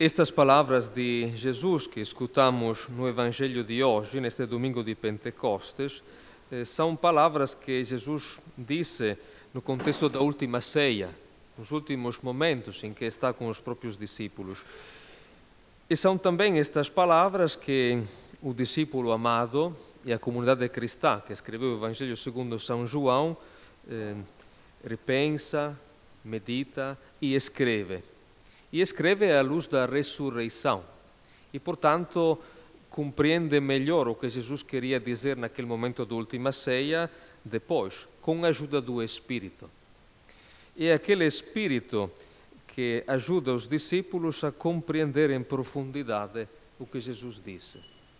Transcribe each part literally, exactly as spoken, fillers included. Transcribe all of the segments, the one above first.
Estas palavras de Jesus que escutamos no Evangelho de hoje, neste domingo de Pentecostes, eh, são palavras que Jesus disse no contexto da última ceia, nos últimos momentos em que está com os próprios discípulos. E são também estas palavras que o discípulo amado e a comunidade cristã que escreveu o Evangelho segundo São João eh, repensa, medita e escreve. E escreve à luz da ressurreição. E, portanto, compreende melhor o que Jesus queria dizer naquele momento da última ceia, depois, com a ajuda do Espírito. E é aquele Espírito que ajuda os discípulos a compreender em profundidade o que Jesus disse.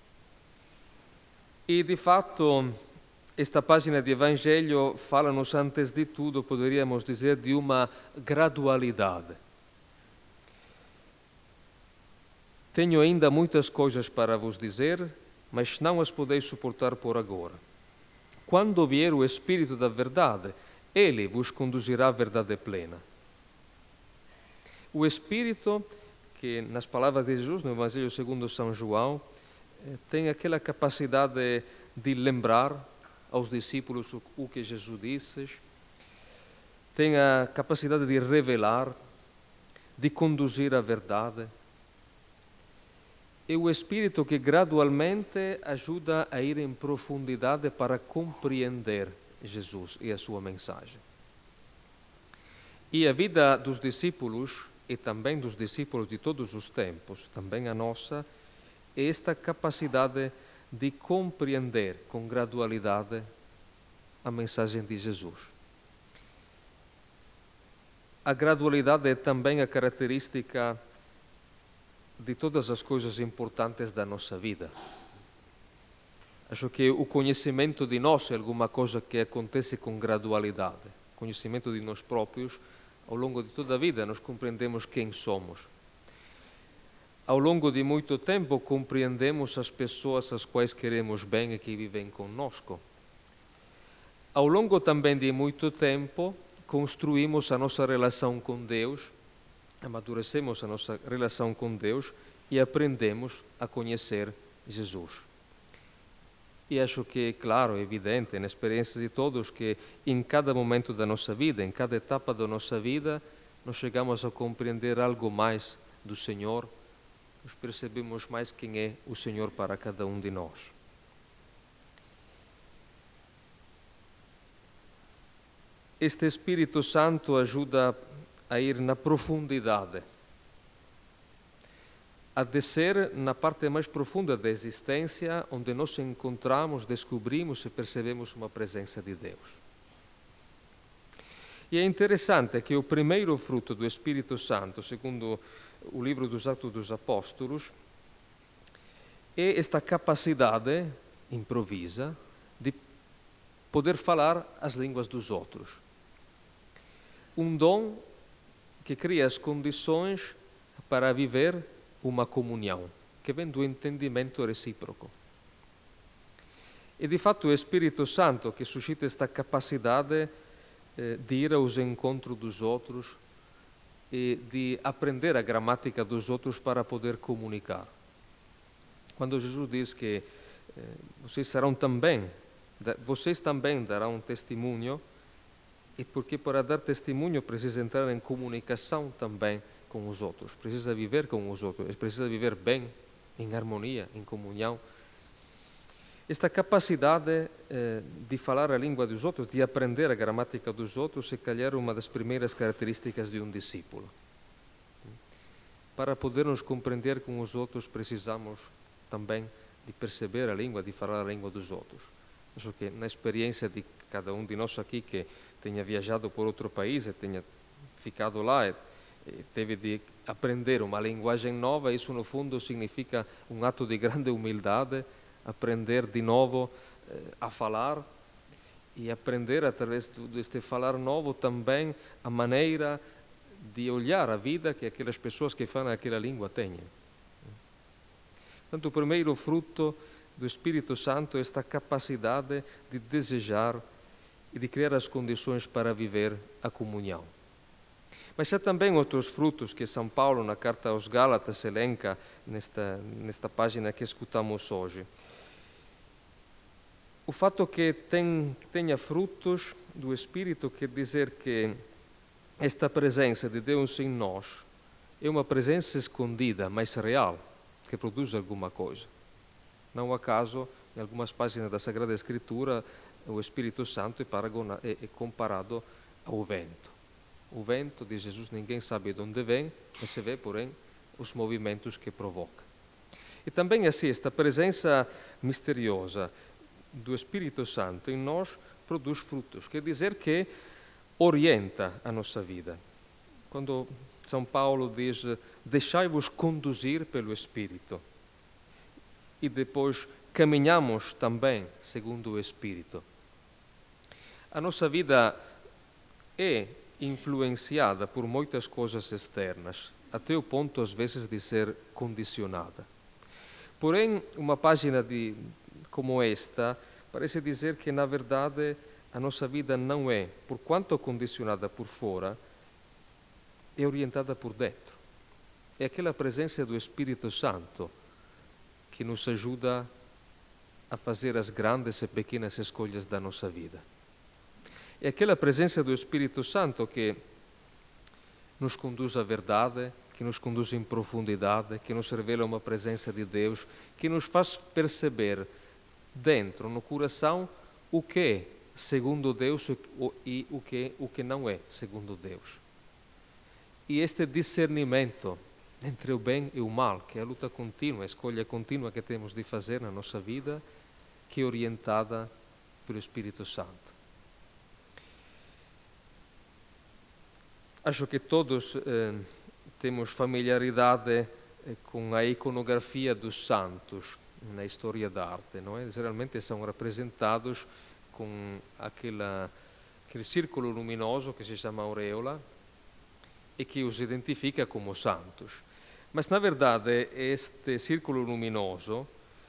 E, de fato, esta página de Evangelho fala-nos, antes de tudo, poderíamos dizer, de uma gradualidade. Tenho ainda muitas coisas para vos dizer, mas não as podeis suportar por agora. Quando vier o Espírito da verdade, ele vos conduzirá à verdade plena. O Espírito, que nas palavras de Jesus, no Evangelho segundo São João, tem aquela capacidade de lembrar aos discípulos o que Jesus disse, tem a capacidade de revelar, de conduzir à verdade. É o Espírito que gradualmente ajuda a ir em profundidade para compreender Jesus e a sua mensagem. E a vida dos discípulos, e também dos discípulos de todos os tempos, também a nossa, é esta capacidade de compreender com gradualidade a mensagem de Jesus. A gradualidade é também a característica de todas as coisas importantes da nossa vida. Acho que o conhecimento de nós é alguma coisa que acontece com gradualidade. O conhecimento de nós próprios, ao longo de toda a vida, nós compreendemos quem somos. Ao longo de muito tempo, compreendemos as pessoas às quais queremos bem e que vivem conosco. Ao longo também de muito tempo, construímos a nossa relação com Deus, amadurecemos a nossa relação com Deus e aprendemos a conhecer Jesus. E acho que é claro, é evidente, na experiência de todos, que em cada momento da nossa vida, em cada etapa da nossa vida, nós chegamos a compreender algo mais do Senhor, nós percebemos mais quem é o Senhor para cada um de nós. Este Espírito Santo ajuda a ir na profundidade, a descer na parte mais profunda da existência, onde nós encontramos, descobrimos e percebemos uma presença de Deus. E é interessante que o primeiro fruto do Espírito Santo, segundo o livro dos Atos dos Apóstolos, é esta capacidade improvisa de poder falar as línguas dos outros. Um dom que cria as condições para viver uma comunhão, que vem do entendimento recíproco. E, de fato, o Espírito Santo que suscita esta capacidade eh, de ir aos encontros dos outros e de aprender a gramática dos outros para poder comunicar. Quando Jesus diz que eh, vocês serão também, vocês também darão testemunho, e porque para dar testemunho precisa entrar em comunicação também com os outros, precisa viver com os outros, precisa viver bem, em harmonia, em comunhão. Esta capacidade eh, de falar a língua dos outros, de aprender a gramática dos outros, é calhar uma das primeiras características de um discípulo. Para podermos compreender com os outros, precisamos também de perceber a língua, de falar a língua dos outros. Acho que na experiência de cada um de nós aqui que tenha viajado por outro país e tenha ficado lá e, e teve de aprender uma linguagem nova, isso no fundo significa um ato de grande humildade, aprender de novo eh, a falar e aprender através deste falar novo também a maneira de olhar a vida que aquelas pessoas que falam aquela língua têm. Portanto, o primeiro fruto do Espírito Santo é esta capacidade de desejar e de criar as condições para viver a comunhão. Mas há também outros frutos que São Paulo, na carta aos Gálatas, elenca nesta, nesta página que escutamos hoje. O fato que, tem, que tenha frutos do Espírito quer dizer que esta presença de Deus em nós é uma presença escondida, mas real, que produz alguma coisa. Não acaso, em algumas páginas da Sagrada Escritura, o Espírito Santo é, paragona, é, é comparado ao vento. O vento, diz Jesus, ninguém sabe de onde vem, mas se vê, porém, os movimentos que provoca. E também assim, esta presença misteriosa do Espírito Santo em nós produz frutos, quer dizer que orienta a nossa vida. Quando São Paulo diz, deixai-vos conduzir pelo Espírito, e depois caminhamos também segundo o Espírito. A nossa vida é influenciada por muitas coisas externas, até o ponto, às vezes, de ser condicionada. Porém, uma página de, como esta parece dizer que, na verdade, a nossa vida não é, por quanto condicionada por fora, é orientada por dentro. É aquela presença do Espírito Santo que nos ajuda a fazer as grandes e pequenas escolhas da nossa vida. É aquela presença do Espírito Santo que nos conduz à verdade, que nos conduz em profundidade, que nos revela uma presença de Deus, que nos faz perceber dentro, no coração, o que é segundo Deus e o que, o que não é segundo Deus. E este discernimento entre o bem e o mal, que é a luta contínua, a escolha contínua que temos de fazer na nossa vida, que é orientada pelo Espírito Santo. Acho que todos eh, temos familiaridade eh, com a iconografia dos santos na história da arte, não é? Geralmente são representados com aquela, aquele círculo luminoso que se chama aureola e que os identifica como santos. Mas, na verdade, este círculo luminoso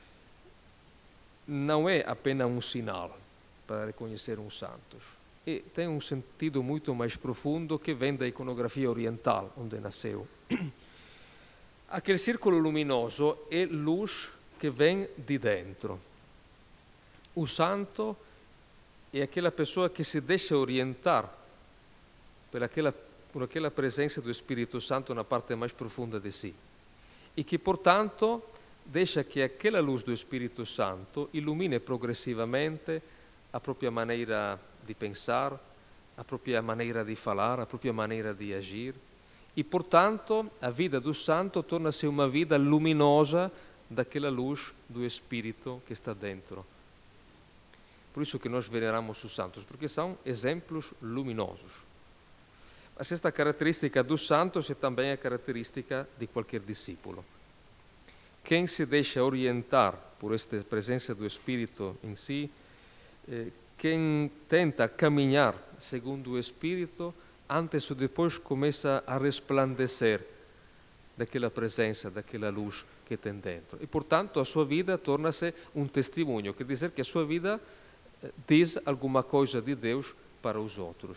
não é apenas um sinal para reconhecer uns santos. E tem um sentido muito mais profundo que vem da iconografia oriental, onde nasceu. Aquele círculo luminoso é luz que vem de dentro. O santo é aquela pessoa que se deixa orientar por aquela, por aquela presença do Espírito Santo na parte mais profunda de si. E que, portanto, deixa que aquela luz do Espírito Santo ilumine progressivamente a própria maneira de pensar, a própria maneira de falar, a própria maneira de agir. E, portanto, a vida do santo torna-se uma vida luminosa daquela luz do Espírito que está dentro. Por isso que nós veneramos os santos, porque são exemplos luminosos. Mas esta característica dos santos é também a característica de qualquer discípulo. Quem se deixa orientar por esta presença do Espírito em si, eh, quem tenta caminhar segundo o Espírito, antes ou depois começa a resplandecer daquela presença, daquela luz que tem dentro. E, portanto, a sua vida torna-se um testemunho, quer dizer que a sua vida diz alguma coisa de Deus para os outros.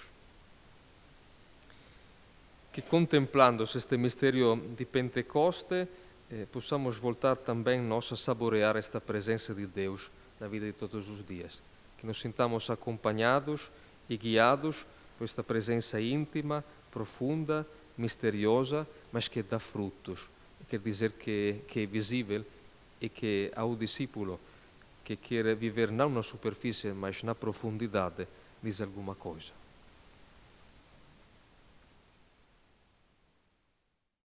Que, contemplando este mistério de Pentecoste, eh, possamos voltar também nós a saborear esta presença de Deus na vida de todos os dias. Que nos sintamos acompanhados e guiados por esta presença íntima, profunda, misteriosa, mas que dá frutos. Quer dizer que, que é visível e que ao discípulo que quer viver não na superfície, mas na profundidade, diz alguma coisa.